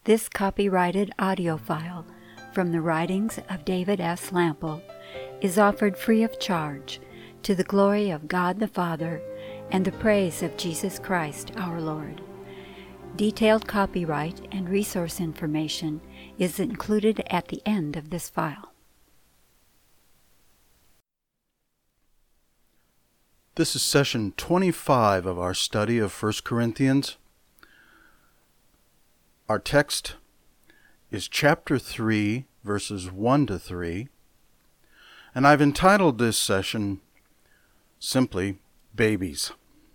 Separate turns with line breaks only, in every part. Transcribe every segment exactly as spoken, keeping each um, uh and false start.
This copyrighted audio file from the writings of David S. Lample is offered free of charge to the glory of God the Father and the praise of Jesus Christ our Lord. Detailed copyright and resource information is included at the end of this file.
This is session twenty-five of our study of First Corinthians. Our text is chapter three, verses one to three, and I've entitled this session simply, Babies.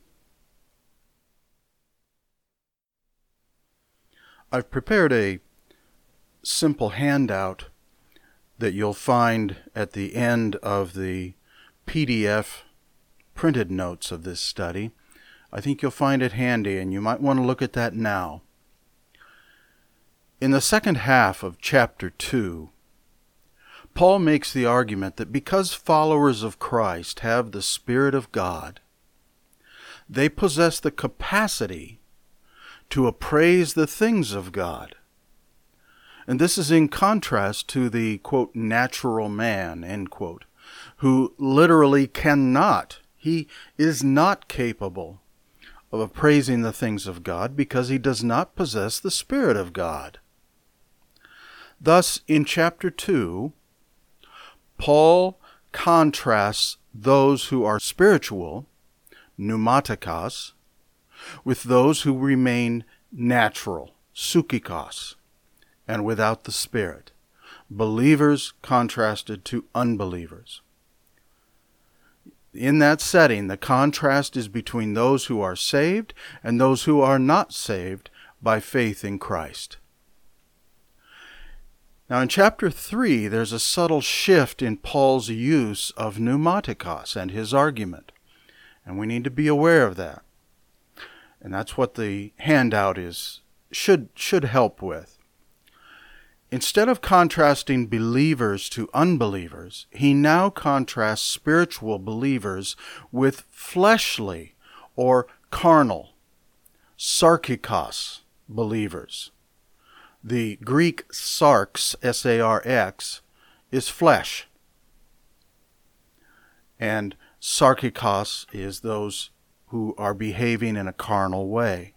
I've prepared a simple handout that you'll find at the end of the P D F printed notes of this study. I think you'll find it handy, and you might want to look at that now. In the second half of chapter two, Paul makes the argument that because followers of Christ have the Spirit of God, they possess the capacity to appraise the things of God. And this is in contrast to the, quote, natural man, end quote, who literally cannot, he is not capable of appraising the things of God because he does not possess the Spirit of God. Thus, in chapter two, Paul contrasts those who are spiritual, pneumatikos, with those who remain natural, psychikos, and without the Spirit, believers contrasted to unbelievers. In that setting, the contrast is between those who are saved and those who are not saved by faith in Christ. Now in chapter three, there's a subtle shift in Paul's use of pneumatikos and his argument, and we need to be aware of that. And that's what the handout is should should help with. Instead of contrasting believers to unbelievers, he now contrasts spiritual believers with fleshly or carnal, sarkikos believers. The Greek sarx, S A R X, is flesh. And sarkikos is those who are behaving in a carnal way.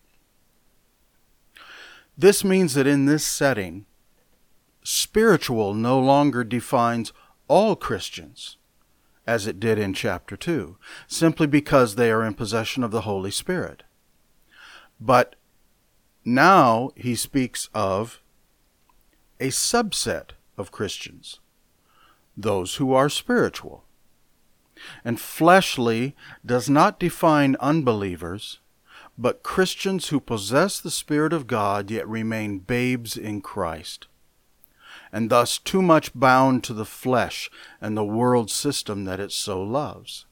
This means that in this setting, spiritual no longer defines all Christians, as it did in chapter two, simply because they are in possession of the Holy Spirit. But now he speaks of a subset of Christians, those who are spiritual. And fleshly does not define unbelievers, but Christians who possess the Spirit of God yet remain babes in Christ, and thus too much bound to the flesh and the world system that it so loves.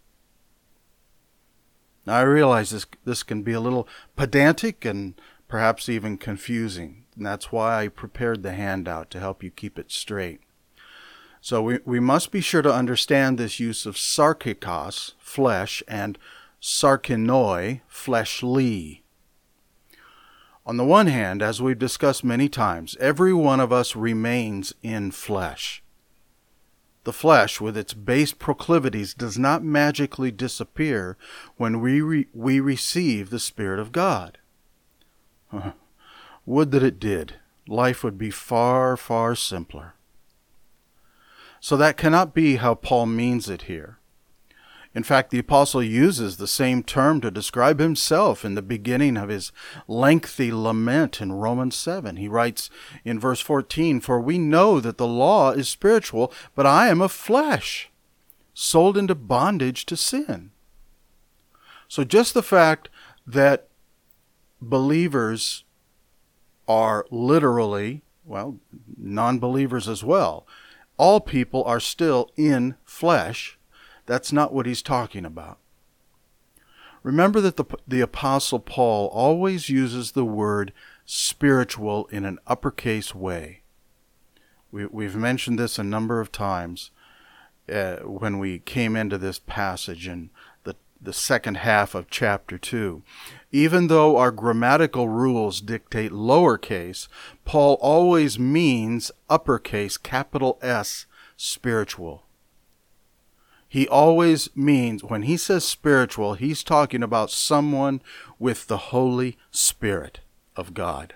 Now I realize this, this can be a little pedantic and perhaps even confusing, and that's why I prepared the handout to help you keep it straight. So we, we must be sure to understand this use of sarkikos, flesh, and sarkinoi, fleshly. On the one hand, as we've discussed many times, every one of us remains in flesh. The flesh, with its base proclivities, does not magically disappear when we re- we receive the Spirit of God. Would that it did. Life would be far, far simpler. So that cannot be how Paul means it here. In fact, the apostle uses the same term to describe himself in the beginning of his lengthy lament in Romans seven. He writes in verse fourteen, "For we know that the law is spiritual, but I am of flesh, sold into bondage to sin." So just the fact that believers are literally, well, non-believers as well, all people are still in flesh. That's not what he's talking about. Remember that the, the Apostle Paul always uses the word spiritual in an uppercase way. We, we've mentioned this a number of times uh, when we came into this passage, and the, the second half of chapter two. Even though our grammatical rules dictate lowercase, Paul always means uppercase, capital S, spiritual. He always means, when he says spiritual, he's talking about someone with the Holy Spirit of God.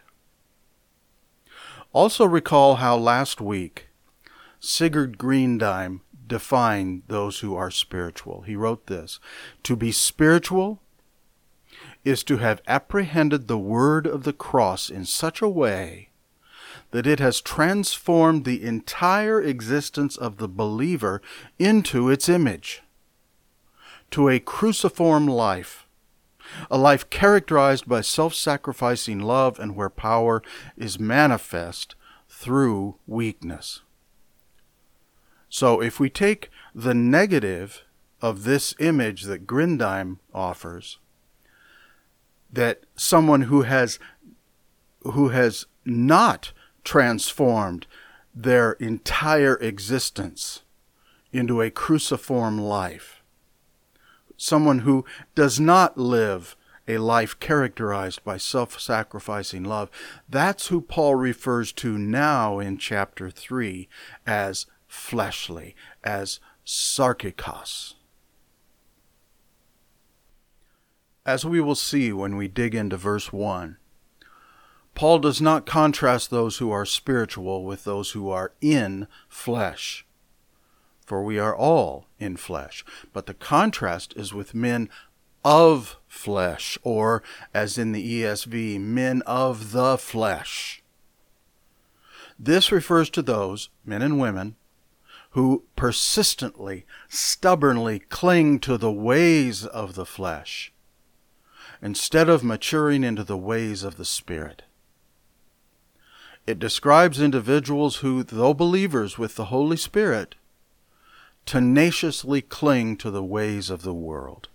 Also recall how last week Sigurd Greendime defined those who are spiritual. He wrote this: "To be spiritual is to have apprehended the word of the cross in such a way that it has transformed the entire existence of the believer into its image, to a cruciform life, a life characterized by self-sacrificing love and where power is manifest through weakness." So if we take the negative of this image that Greendime offers, that someone who has who has not transformed their entire existence into a cruciform life, someone who does not live a life characterized by self-sacrificing love, that's who Paul refers to now in chapter three as fleshly, as sarkikos. As we will see when we dig into verse one, Paul does not contrast those who are spiritual with those who are in flesh, for we are all in flesh. But the contrast is with men of flesh, or, as in the E S V, men of the flesh. This refers to those, men and women, who persistently, stubbornly cling to the ways of the flesh, instead of maturing into the ways of the Spirit. It describes individuals who, though believers with the Holy Spirit, tenaciously cling to the ways of the world.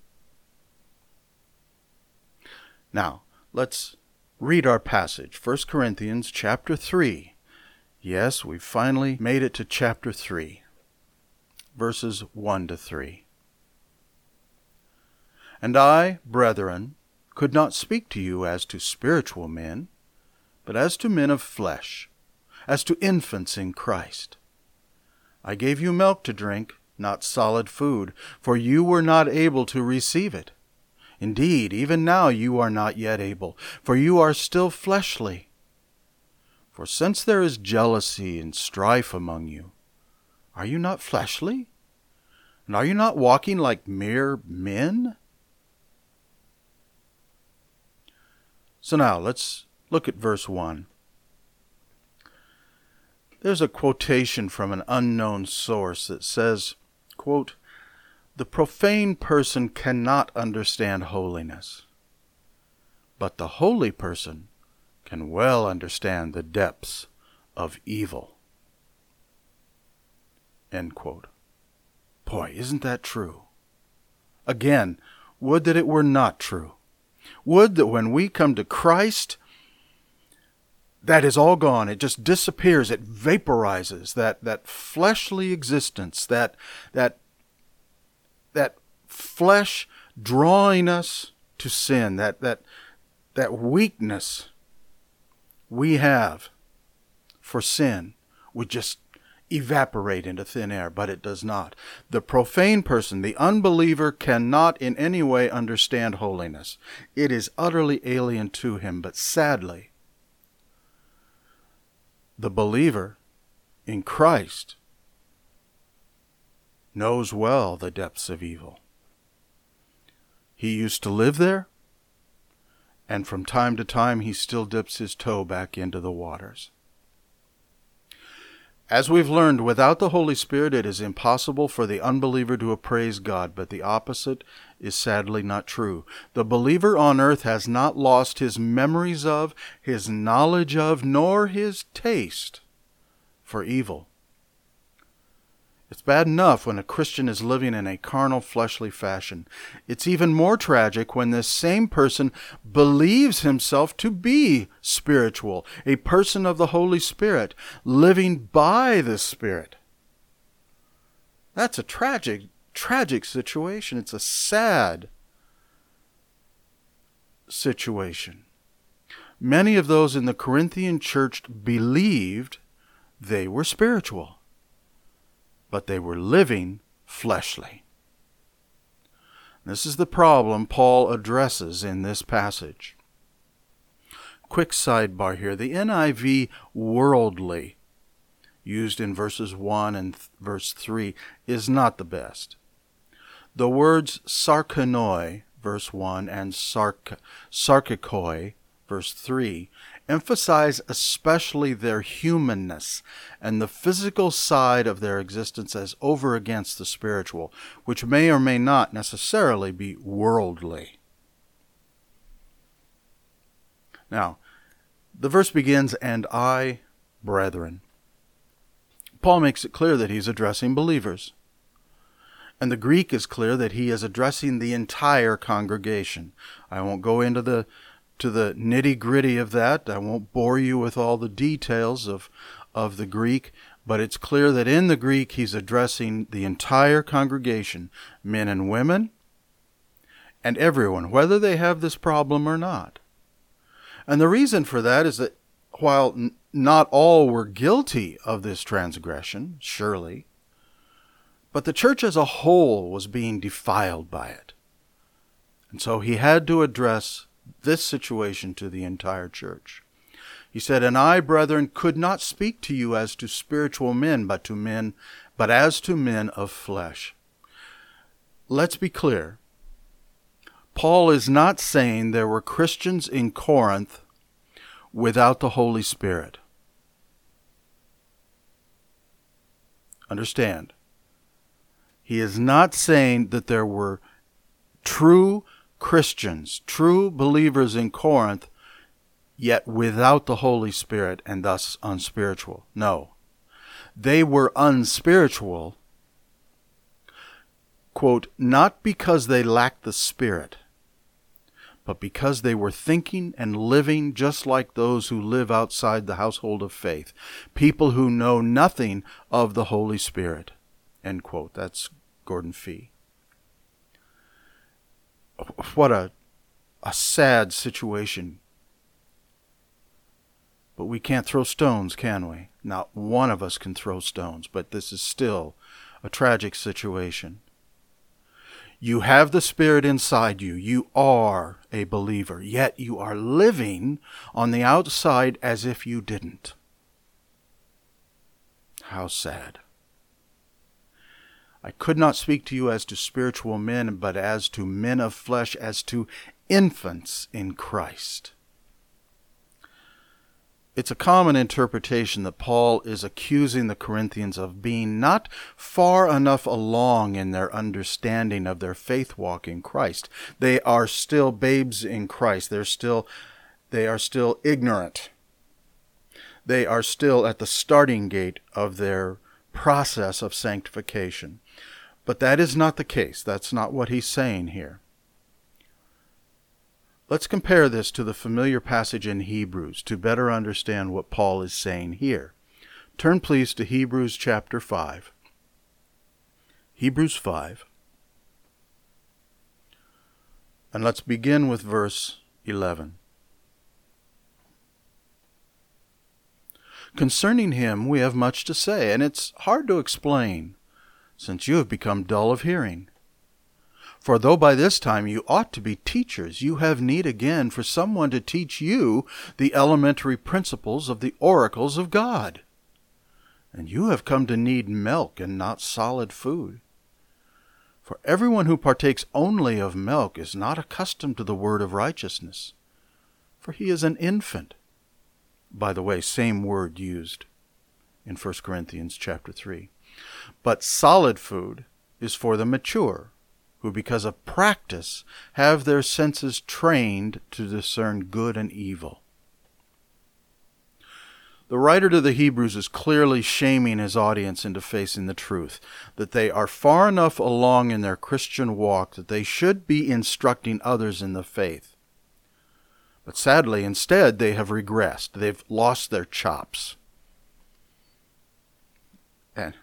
Now, let's read our passage, First Corinthians chapter three. Yes, we've finally made it to chapter three, verses one to three. "And I, brethren, could not speak to you as to spiritual men, but as to men of flesh, as to infants in Christ. I gave you milk to drink, not solid food, for you were not able to receive it. Indeed, even now you are not yet able, for you are still fleshly. For since there is jealousy and strife among you, are you not fleshly? And are you not walking like mere men?" So now let's look at verse one. There's a quotation from an unknown source that says, quote, "The profane person cannot understand holiness, but the holy person can well understand the depths of evil." End quote. Boy, isn't that true? Again, would that it were not true. Would that when we come to Christ, that is all gone. It just disappears. It vaporizes. That that fleshly existence, that that that flesh drawing us to sin, that that that weakness we have for sin would just evaporate into thin air, but it does not. The profane person, the unbeliever, cannot in any way understand holiness. It is utterly alien to him, but sadly, the believer in Christ knows well the depths of evil. He used to live there, and from time to time he still dips his toe back into the waters. As we've learned, without the Holy Spirit, it is impossible for the unbeliever to appraise God, but the opposite is sadly not true. The believer on earth has not lost his memories of, his knowledge of, nor his taste for evil. It's bad enough when a Christian is living in a carnal, fleshly fashion. It's even more tragic when this same person believes himself to be spiritual, a person of the Holy Spirit, living by the Spirit. That's a tragic, tragic situation. It's a sad situation. Many of those in the Corinthian church believed they were spiritual, but they were living fleshly. This is the problem Paul addresses in this passage. Quick sidebar here. The N I V worldly, used in verses one and th- verse three, is not the best. The words sarkanoi, verse one, and sark- sarkikoi, verse three, emphasize especially their humanness and the physical side of their existence as over against the spiritual, which may or may not necessarily be worldly. Now, the verse begins, "And I, brethren." Paul makes it clear that he's addressing believers. And the Greek is clear that he is addressing the entire congregation. I won't go into the to the nitty-gritty of that. I won't bore you with all the details of, of the Greek, but it's clear that in the Greek he's addressing the entire congregation, men and women, and everyone, whether they have this problem or not. And the reason for that is that while n- not all were guilty of this transgression, surely, but the church as a whole was being defiled by it. And so he had to address this situation to the entire church. He said, "And I, brethren, could not speak to you as to spiritual men, but to men, but as to men of flesh." Let's be clear. Paul is not saying there were Christians in Corinth without the Holy Spirit. Understand. He is not saying that there were true Christians, true believers in Corinth, yet without the Holy Spirit and thus unspiritual. No. They were unspiritual, quote, not because they lacked the Spirit, but because they were thinking and living just like those who live outside the household of faith, people who know nothing of the Holy Spirit, end quote. That's Gordon Fee. What a, a sad situation. But we can't throw stones, can we? Not one of us can throw stones, but this is still a tragic situation. You have the Spirit inside you. You are a believer, yet you are living on the outside as if you didn't. How sad. I could not speak to you as to spiritual men, but as to men of flesh, as to infants in Christ. It's a common interpretation that Paul is accusing the Corinthians of being not far enough along in their understanding of their faith walk in Christ. They are still babes in Christ. They're still, they are still ignorant. They are still at the starting gate of their process of sanctification. But that is not the case. That's not what he's saying here. Let's compare this to the familiar passage in Hebrews to better understand what Paul is saying here. Turn please to Hebrews chapter five. Hebrews five. And let's begin with verse eleven. Concerning him we have much to say, and it's hard to explain, since you have become dull of hearing. For though by this time you ought to be teachers, you have need again for someone to teach you the elementary principles of the oracles of God. And you have come to need milk and not solid food. For everyone who partakes only of milk is not accustomed to the word of righteousness, for he is an infant. By the way, same word used in First Corinthians chapter three. But solid food is for the mature, who because of practice have their senses trained to discern good and evil. The writer to the Hebrews is clearly shaming his audience into facing the truth, that they are far enough along in their Christian walk that they should be instructing others in the faith. But sadly, instead, they have regressed. They've lost their chops. And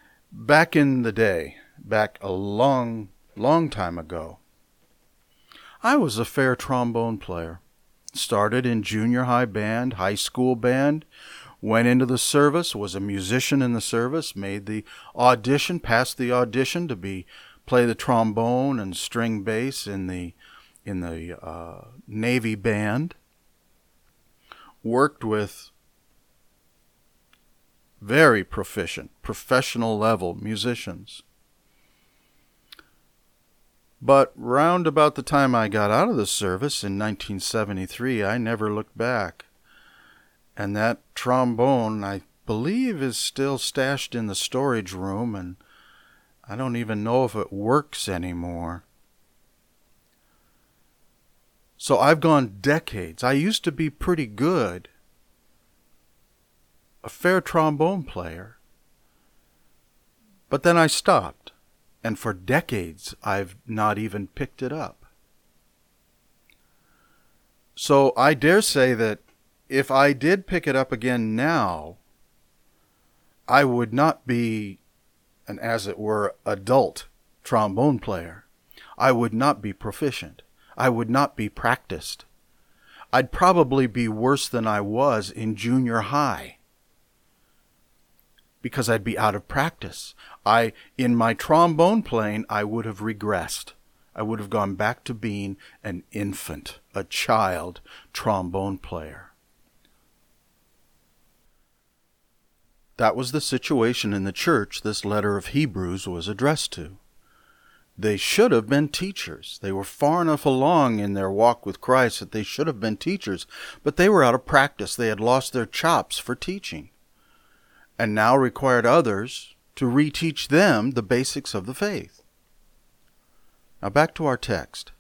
back in the day, back a long, long time ago, I was a fair trombone player. Started in junior high band, high school band, went into the service, was a musician in the service, made the audition, passed the audition to be play the trombone and string bass in the in the uh, Navy band. Worked with very proficient, professional level musicians. But round about the time I got out of the service in nineteen seventy-three, I never looked back. And that trombone, I believe, is still stashed in the storage room, and I don't even know if it works anymore. So I've gone decades. I used to be pretty good, a fair trombone player. But then I stopped. And for decades, I've not even picked it up. So I dare say that if I did pick it up again now, I would not be an, as it were, adult trombone player. I would not be proficient. I would not be practiced. I'd probably be worse than I was in junior high, because I'd be out of practice. I, in my trombone playing, I would have regressed. I would have gone back to being an infant, a child trombone player. That was the situation in the church this letter of Hebrews was addressed to. They should have been teachers. They were far enough along in their walk with Christ that they should have been teachers, but they were out of practice. They had lost their chops for teaching, and now required others to reteach them the basics of the faith. Now back to our text.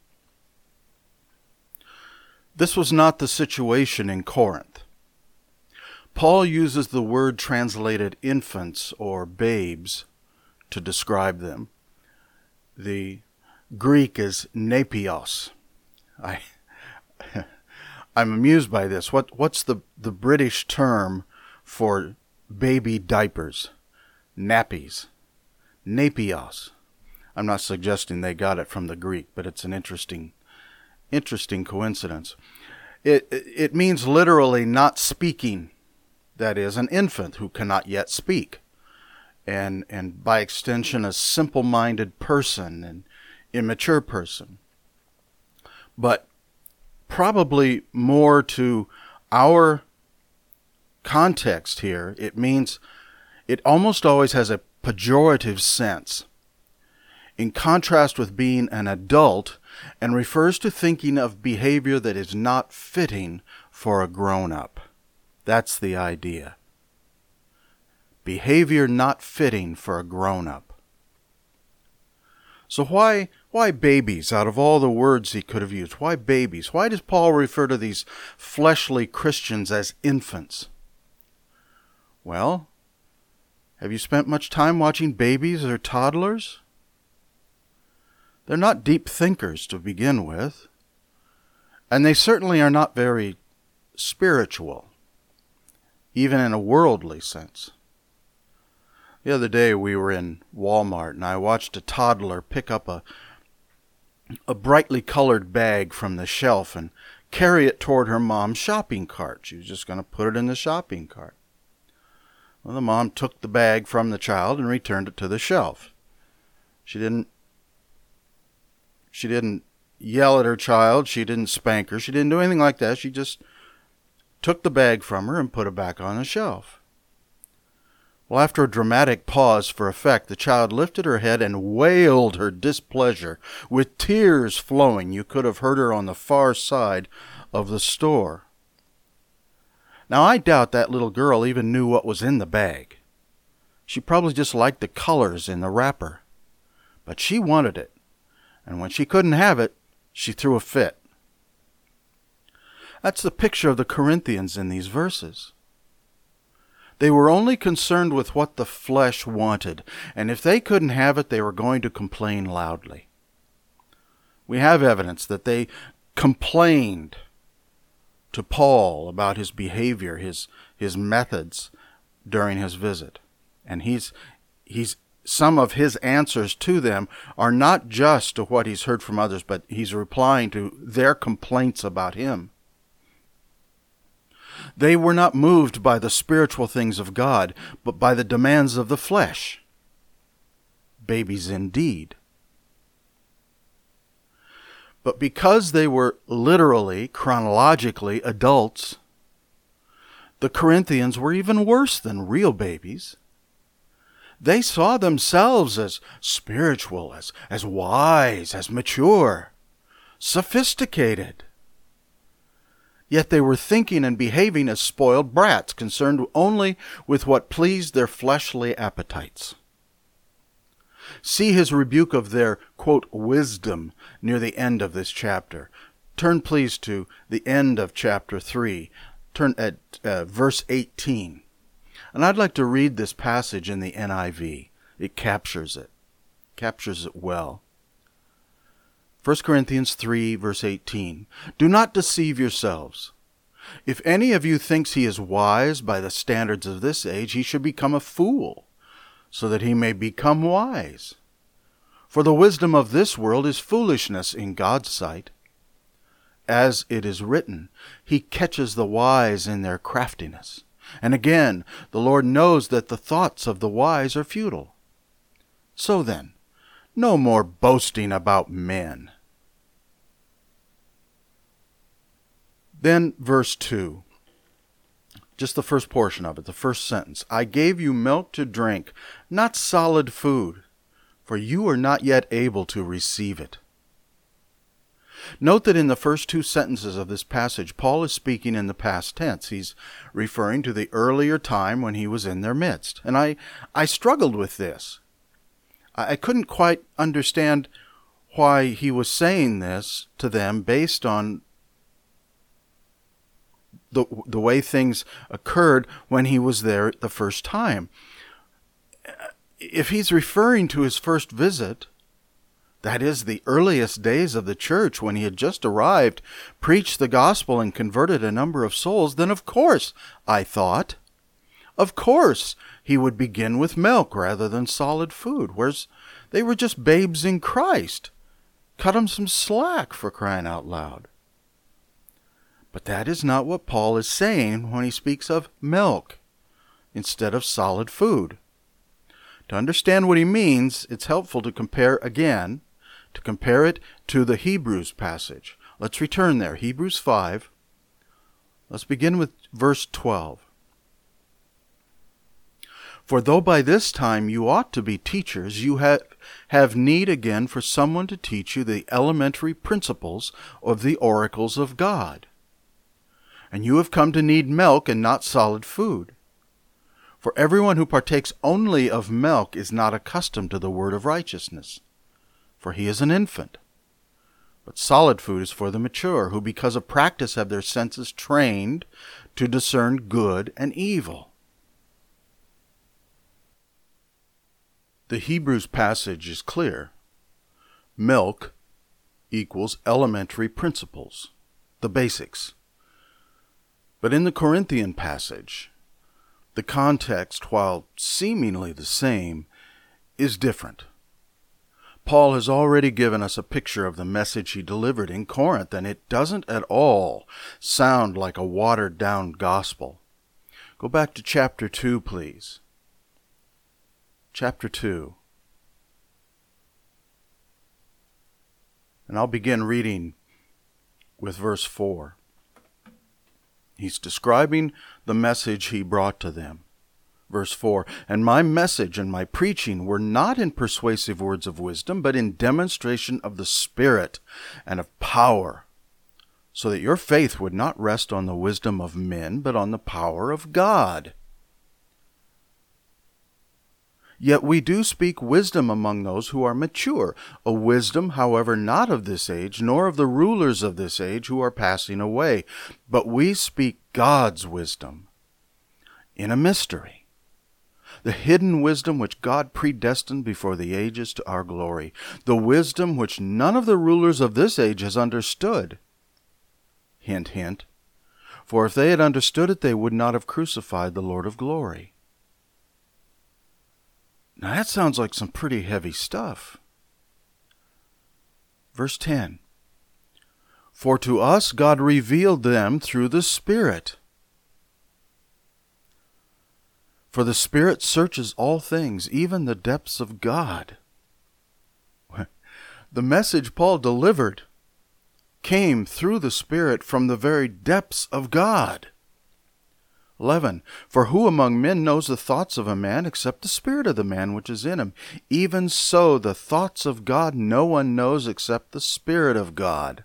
This was not the situation in Corinth. Paul uses the word translated infants or babes to describe them. The Greek is nepios. I, I'm amused by this. What, what's the, the British term for baby diapers? Nappies. Nepios. I'm not suggesting they got it from the Greek, but it's an interesting, interesting coincidence. It, it means literally not speaking. That is, an infant who cannot yet speak. And, and by extension, a simple-minded person, an immature person. But probably more to our context here, it means it almost always has a pejorative sense, in contrast with being an adult, and refers to thinking of behavior that is not fitting for a grown-up. That's the idea. Behavior not fitting for a grown-up. So why why babies out of all the words he could have used? Why babies? Why does Paul refer to these fleshly Christians as infants? Well, have you spent much time watching babies or toddlers? They're not deep thinkers to begin with, and they certainly are not very spiritual, even in a worldly sense. The other day we were in Walmart and I watched a toddler pick up a a brightly colored bag from the shelf and carry it toward her mom's shopping cart. She was just going to put it in the shopping cart. Well, the mom took the bag from the child and returned it to the shelf. She didn't she didn't yell at her child. She didn't spank her. She didn't do anything like that. She just took the bag from her and put it back on the shelf. Well, after a dramatic pause for effect, the child lifted her head and wailed her displeasure, with tears flowing. You could have heard her on the far side of the store. Now, I doubt that little girl even knew what was in the bag. She probably just liked the colors in the wrapper. But she wanted it, and when she couldn't have it, she threw a fit. That's the picture of the Corinthians in these verses. They were only concerned with what the flesh wanted, and if they couldn't have it, they were going to complain loudly. We have evidence that they complained to Paul about his behavior, his his methods during his visit. And he's he's some of his answers to them are not just to what he's heard from others, but he's replying to their complaints about him. They were not moved by the spiritual things of God, but by the demands of the flesh. Babies indeed. But because they were literally, chronologically adults, the Corinthians were even worse than real babies. They saw themselves as spiritual, as, as wise, as mature, sophisticated. Yet they were thinking and behaving as spoiled brats, concerned only with what pleased their fleshly appetites. See his rebuke of their, quote, wisdom near the end of this chapter. Turn, please, to the end of chapter three. Turn at uh, verse eighteen. And I'd like to read this passage in the N I V. It captures it. Captures it well. First Corinthians three, verse eighteen. Do not deceive yourselves. If any of you thinks he is wise by the standards of this age, he should become a fool, so that he may become wise. For the wisdom of this world is foolishness in God's sight. As it is written, he catches the wise in their craftiness. And again, the Lord knows that the thoughts of the wise are futile. So then, no more boasting about men. Then verse two. Just the first portion of it, the first sentence. I gave you milk to drink, not solid food, for you are not yet able to receive it. Note that in the first two sentences of this passage, Paul is speaking in the past tense. He's referring to the earlier time when he was in their midst. And I, I struggled with this. I, I couldn't quite understand why he was saying this to them based on the the way things occurred when he was there the first time. If he's referring to his first visit, that is the earliest days of the church when he had just arrived, preached the gospel and converted a number of souls, then of course, I thought, of course he would begin with milk rather than solid food, whereas they were just babes in Christ. Cut them some slack, for crying out loud. But that is not what Paul is saying when he speaks of milk instead of solid food. To understand what he means, it's helpful to compare again, to compare it to the Hebrews passage. Let's return there. Hebrews five. Let's begin with verse twelve. For though by this time you ought to be teachers, you have, have need again for someone to teach you the elementary principles of the oracles of God. And you have come to need milk and not solid food. For everyone who partakes only of milk is not accustomed to the word of righteousness, for he is an infant. But solid food is for the mature, who because of practice have their senses trained to discern good and evil. The Hebrews passage is clear. Milk equals elementary principles, the basics. But in the Corinthian passage, the context, while seemingly the same, is different. Paul has already given us a picture of the message he delivered in Corinth, and it doesn't at all sound like a watered-down gospel. Go back to chapter two, please. Chapter two. And I'll begin reading with verse four. He's describing the message he brought to them. Verse four, and my message and my preaching were not in persuasive words of wisdom, but in demonstration of the Spirit and of power, so that your faith would not rest on the wisdom of men, but on the power of God. Yet we do speak wisdom among those who are mature, a wisdom, however, not of this age, nor of the rulers of this age who are passing away, but we speak God's wisdom in a mystery, the hidden wisdom which God predestined before the ages to our glory, the wisdom which none of the rulers of this age has understood. Hint, hint, for if they had understood it, they would not have crucified the Lord of glory. Now that sounds like some pretty heavy stuff. Verse ten. For to us God revealed them through the Spirit. For the Spirit searches all things, even the depths of God. The message Paul delivered came through the Spirit from the very depths of God. eleven. For who among men knows the thoughts of a man except the spirit of the man which is in him? Even so the thoughts of God no one knows except the Spirit of God.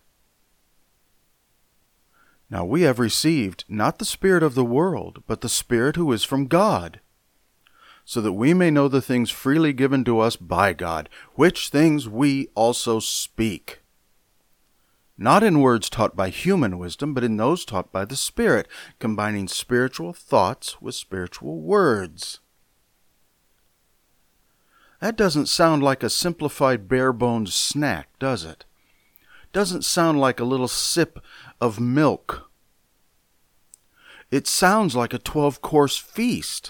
Now we have received not the spirit of the world, but the Spirit who is from God, so that we may know the things freely given to us by God, which things we also speak. Not in words taught by human wisdom, but in those taught by the Spirit, combining spiritual thoughts with spiritual words. That doesn't sound like a simplified bare-bones snack, does it? Doesn't sound like a little sip of milk. It sounds like a twelve-course feast.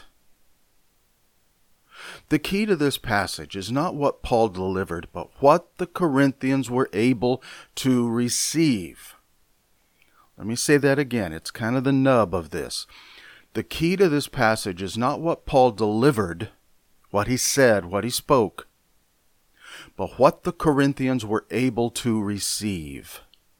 The key to this passage is not what Paul delivered, but what the Corinthians were able to receive. Let me say that again. It's kind of the nub of this. The key to this passage is not what Paul delivered, what he said, what he spoke, but what the Corinthians were able to receive.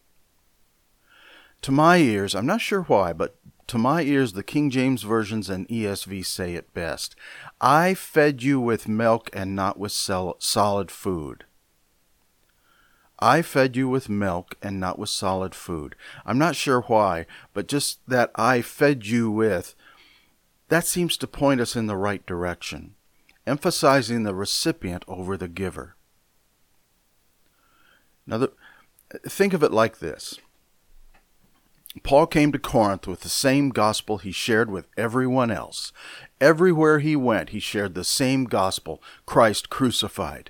To my ears, I'm not sure why, but to my ears, the King James versions and E S V say it best. I fed you with milk and not with sol- solid food. I fed you with milk and not with solid food. I'm not sure why, but just that I fed you with, that seems to point us in the right direction, emphasizing the recipient over the giver. Now, the, think of it like this. Paul came to Corinth with the same gospel he shared with everyone else. Everywhere he went, he shared the same gospel, Christ crucified.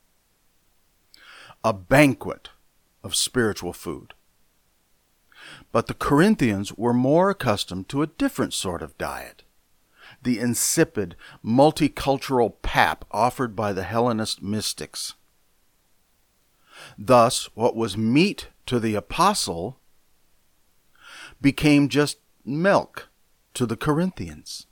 A banquet of spiritual food. But the Corinthians were more accustomed to a different sort of diet, the insipid, multicultural pap offered by the Hellenist mystics. Thus, what was meat to the apostle became just milk to the Corinthians.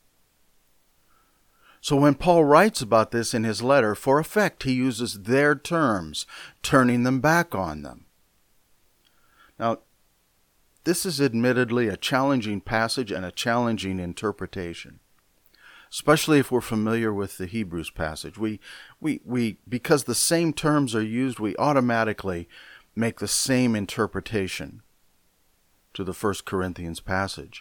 So when Paul writes about this in his letter, for effect he uses their terms, turning them back on them. Now, this is admittedly a challenging passage and a challenging interpretation, especially if we're familiar with the Hebrews passage. We, we, we, because the same terms are used, we automatically make the same interpretation to the First Corinthians passage.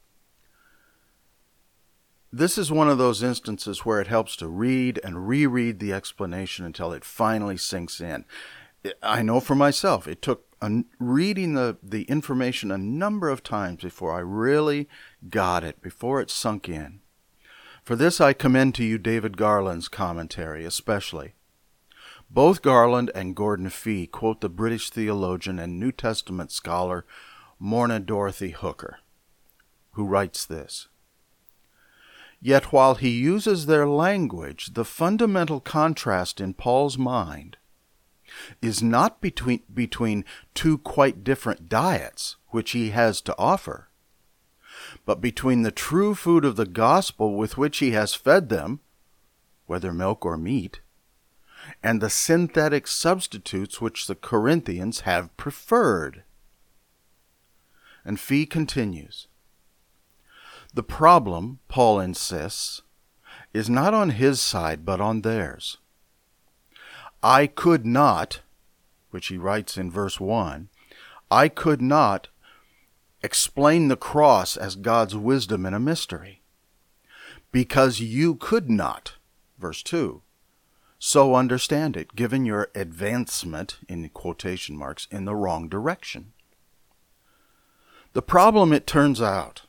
This is one of those instances where it helps to read and reread the explanation until it finally sinks in. I know for myself, it took a, reading the, the information a number of times before I really got it, before it sunk in. For this I commend to you David Garland's commentary especially. Both Garland and Gordon Fee quote the British theologian and New Testament scholar Morna Dorothy Hooker, who writes this: Yet while he uses their language, the fundamental contrast in Paul's mind is not between, between two quite different diets which he has to offer, but between the true food of the gospel with which he has fed them, whether milk or meat, and the synthetic substitutes which the Corinthians have preferred. And Fee continues, the problem, Paul insists, is not on his side but on theirs. I could not, which he writes in verse one, I could not explain the cross as God's wisdom in a mystery, because you could not, verse two, so understand it, given your advancement, in quotation marks, in the wrong direction. The problem, it turns out,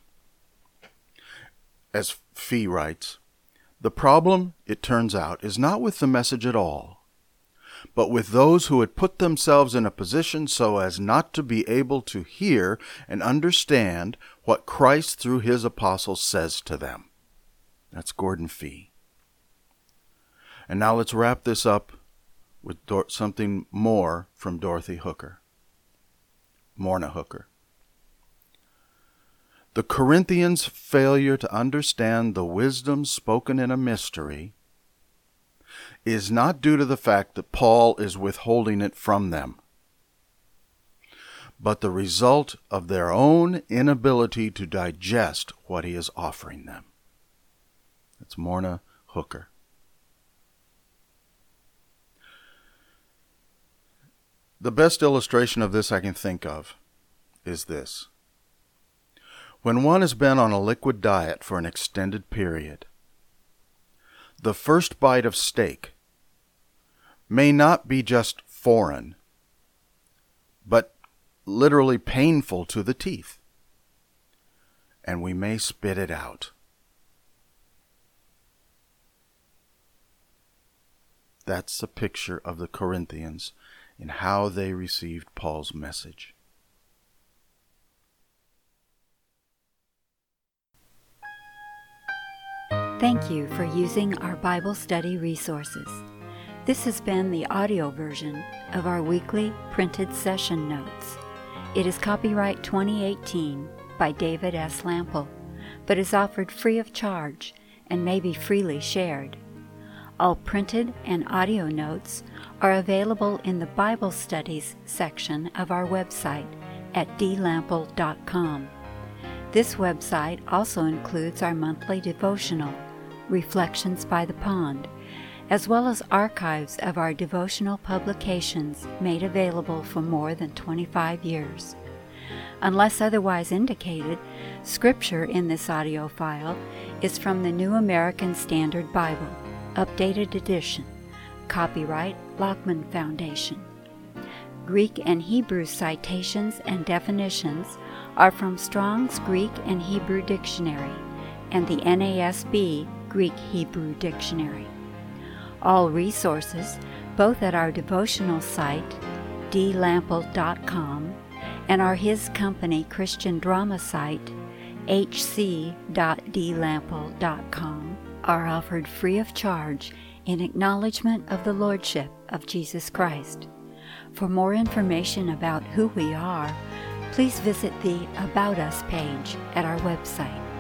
as Fee writes, the problem, it turns out, is not with the message at all, but with those who had put themselves in a position so as not to be able to hear and understand what Christ through his apostles says to them. That's Gordon Fee. And now let's wrap this up with Dor- something more from Dorothy Hooker. Morna Hooker. The Corinthians' failure to understand the wisdom spoken in a mystery is not due to the fact that Paul is withholding it from them, but the result of their own inability to digest what he is offering them. That's Morna Hooker. The best illustration of this I can think of is this. When one has been on a liquid diet for an extended period, the first bite of steak may not be just foreign, but literally painful to the teeth, and we may spit it out. That's a picture of the Corinthians in how they received Paul's message.
Thank you for using our Bible study resources. This has been the audio version of our weekly printed session notes. It is copyright twenty eighteen by David S. Lample, but is offered free of charge and may be freely shared. All printed and audio notes are available in the Bible Studies section of our website at d lample dot com. This website also includes our monthly devotional, Reflections by the Pond, as well as archives of our devotional publications made available for more than twenty-five years. Unless otherwise indicated, scripture in this audio file is from the New American Standard Bible, Updated Edition, copyright Lockman Foundation. Greek and Hebrew citations and definitions are from Strong's Greek and Hebrew Dictionary and the N A S B Greek-Hebrew Dictionary. All resources, both at our devotional site, d lample dot com, and our His Company Christian drama site, h c dot d lample dot com, are offered free of charge in acknowledgement of the Lordship of Jesus Christ. For more information about who we are, please visit the About Us page at our website.